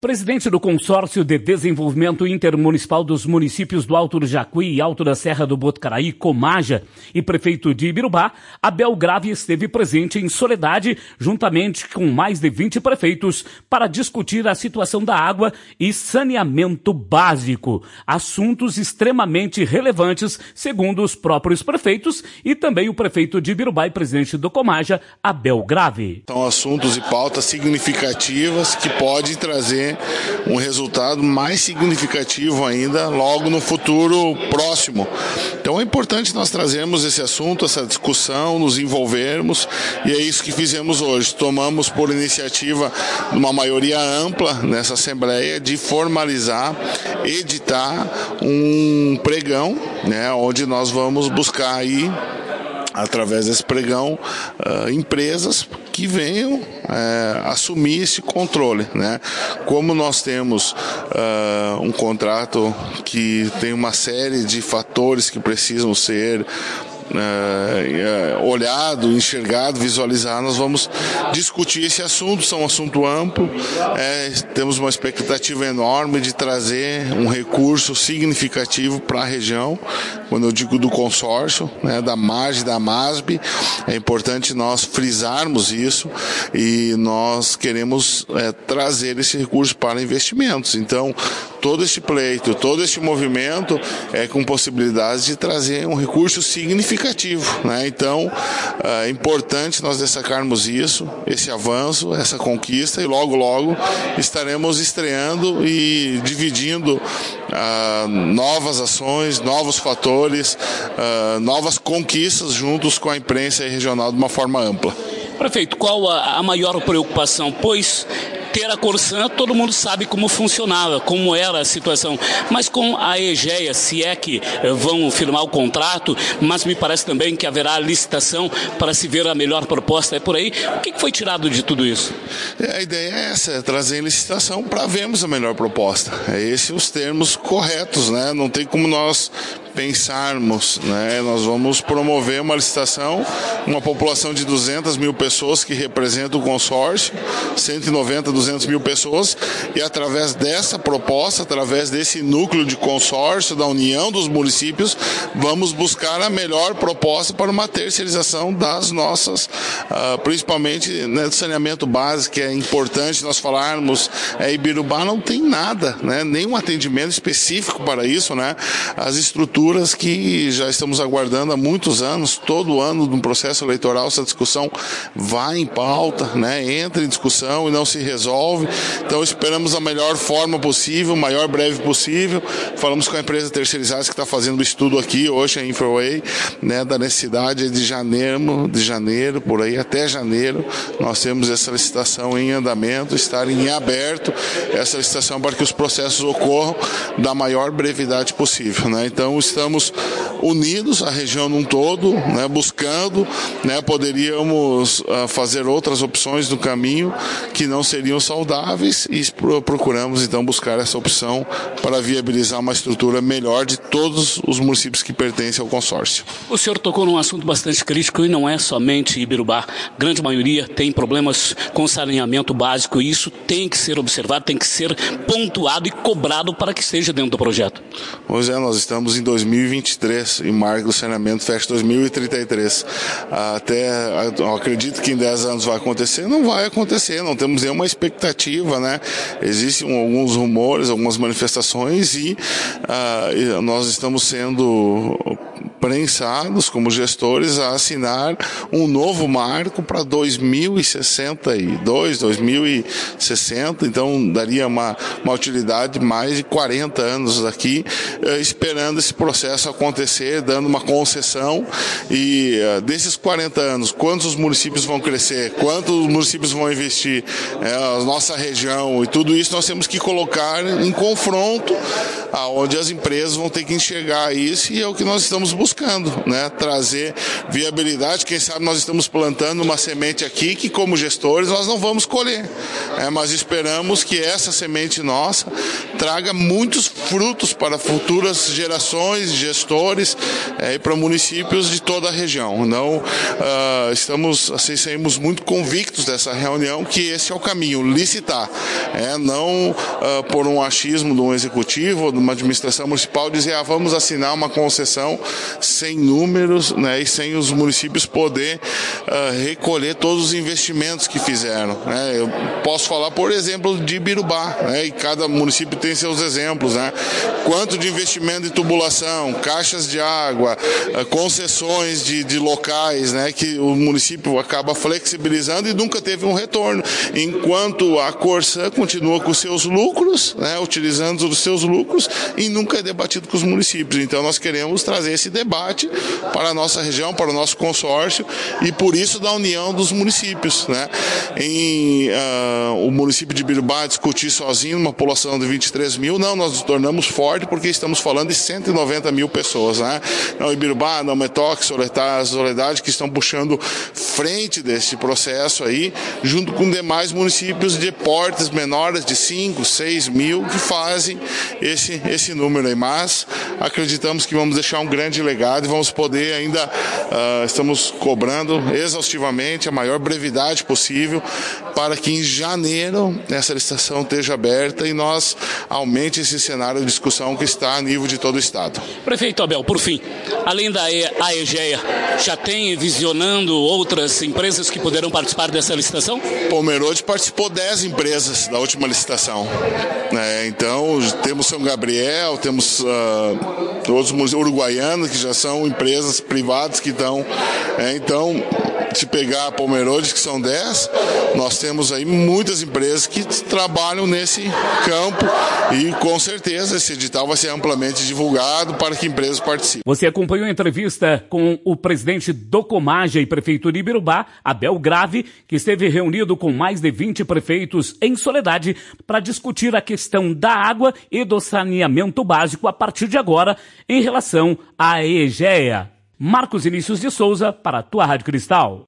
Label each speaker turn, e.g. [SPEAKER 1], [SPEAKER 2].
[SPEAKER 1] Presidente do Consórcio de Desenvolvimento Intermunicipal dos Municípios do Alto do Jacuí e Alto da Serra do Botucaraí, Comaja, e prefeito de Ibirubá, Abel Grave esteve presente em Soledade, juntamente com mais de 20 prefeitos, para discutir a situação da água e saneamento básico, assuntos extremamente relevantes, segundo os próprios prefeitos e também o prefeito de Ibirubá e presidente do Comaja, Abel Grave.
[SPEAKER 2] São assuntos e pautas significativas que podem trazer um resultado mais significativo ainda logo no futuro próximo. Então é importante nós trazermos esse assunto, essa discussão, nos envolvermos, e é isso que fizemos hoje. Tomamos por iniciativa uma maioria ampla nessa Assembleia de formalizar, editar um pregão, né, onde nós vamos buscar aí, através desse pregão, empresas que venham assumir esse controle, né? Como nós temos um contrato que tem uma série de fatores que precisam ser olhado, enxergado, visualizado, nós vamos discutir esse assunto. É um assunto amplo, temos uma expectativa enorme de trazer um recurso significativo para a região. Quando eu digo do consórcio, né, da MAGE, da MASB, é importante nós frisarmos isso, e nós queremos trazer esse recurso para investimentos. Então, todo este pleito, todo este movimento é com possibilidades de trazer um recurso significativo, né? Então, é importante nós destacarmos isso, esse avanço, essa conquista, e logo, logo estaremos estreando e dividindo novas ações, novos fatores, novas conquistas juntos com a imprensa regional de uma forma ampla.
[SPEAKER 1] Prefeito, qual a maior preocupação? Pois ter a Corsan, todo mundo sabe como funcionava, como era a situação, mas com a EGEA, se é que vão firmar o contrato, mas me parece também que haverá licitação para se ver a melhor proposta, é por aí. O que foi tirado de tudo isso?
[SPEAKER 2] A ideia é essa, é trazer licitação para vermos a melhor proposta. É esses os termos corretos, né? Não tem como nós pensarmos, né? Nós vamos promover uma licitação, uma população de 200 mil pessoas que representa o consórcio, 190, 200 mil pessoas, e através dessa proposta, através desse núcleo de consórcio, da união dos municípios, vamos buscar a melhor proposta para uma terceirização das nossas, principalmente, né, do saneamento básico, que é importante nós falarmos. Ibirubá não tem nada, né? Nenhum atendimento específico para isso, né? As estruturas que já estamos aguardando há muitos anos, todo ano no processo eleitoral essa discussão vai em pauta, né? Entra em discussão e não se resolve. Então esperamos a melhor forma possível, o maior breve possível. Falamos com a empresa terceirizada que está fazendo o estudo aqui, hoje a Infraway, né, da necessidade de janeiro, por aí até janeiro, nós temos essa licitação em andamento, estar em aberto essa licitação para que os processos ocorram da maior brevidade possível, né? Então estamos unidos, a região num todo, né, buscando, né, poderíamos fazer outras opções no caminho que não seriam saudáveis, e procuramos então buscar essa opção para viabilizar uma estrutura melhor de todos os municípios que pertencem ao consórcio.
[SPEAKER 1] O senhor tocou num assunto bastante crítico, e não é somente Ibirubá. Grande maioria tem problemas com saneamento básico, e isso tem que ser observado, tem que ser pontuado e cobrado para que esteja dentro do projeto.
[SPEAKER 2] Pois é, nós estamos em 2023 e marco do saneamento fecha 2033. Eu acredito que em 10 anos vai acontecer, não vai acontecer, não temos nenhuma expectativa, né? Existem alguns rumores, algumas manifestações, e nós estamos sendo prensados como gestores a assinar um novo marco para 2062, 2060, então daria uma utilidade de mais de 40 anos daqui, esperando esse processo acontecer, dando uma concessão, e desses 40 anos, quantos os municípios vão crescer, quantos os municípios vão investir, a nossa região, e tudo isso nós temos que colocar em confronto, aonde as empresas vão ter que enxergar isso, e é o que nós estamos buscando, né? Trazer viabilidade. Quem sabe nós estamos plantando uma semente aqui que, como gestores, nós não vamos colher, mas esperamos que essa semente nossa traga muitos frutos para futuras gerações, gestores e para municípios de toda a região. Então, saímos muito convictos dessa reunião que esse é o caminho, licitar. Não por um achismo de um executivo ou de uma administração municipal dizer vamos assinar uma concessão sem números, né, e sem os municípios poder recolher todos os investimentos que fizeram. Eu posso falar, por exemplo, de Ibirubá, e cada município tem seus exemplos. Quanto de investimento em tubulação, caixas de água, concessões de locais, que o município acaba flexibilizando e nunca teve um retorno, enquanto a Corsã continua com seus lucros, utilizando os seus lucros, e nunca é debatido com os municípios. Então nós queremos trazer esse debate para a nossa região, para o nosso consórcio, e por isso da união dos municípios. O município de Ibirubá discutir sozinho uma população de 23 mil, não, nós nos tornamos forte porque estamos falando de 190 mil pessoas. Não, Ibirubá, não, Metoque, Soledade, que estão puxando frente desse processo aí, junto com demais municípios de portes menores de 5, 6 mil que fazem esse número aí. Mas acreditamos que vamos deixar um grande legado e vamos poder ainda, estamos cobrando exaustivamente a maior brevidade possível para que em janeiro essa licitação esteja aberta e nós aumente esse cenário de discussão que está a nível de todo o Estado.
[SPEAKER 1] Prefeito Abel, por fim, além da AEGEA, já tem visionando outras empresas que poderão participar dessa licitação?
[SPEAKER 2] Pomerode participou 10 empresas da última licitação. Então, temos São Gabriel, temos outros municípios uruguaianos, que já são empresas privadas que estão. Então, se pegar a Pomerode, que são 10, nós temos aí muitas empresas que trabalham nesse campo e, com certeza, esse edital vai ser amplamente divulgado para que empresas participem.
[SPEAKER 1] Você acompanhou a entrevista com o presidente do Comaja e prefeito de Ibirubá, Abel Grave, que esteve reunido com mais de 20 prefeitos em Soledade para discutir a questão da água e do saneamento básico a partir de agora em relação à AEGEA. Marcos Vinícius de Souza para a tua Rádio Cristal.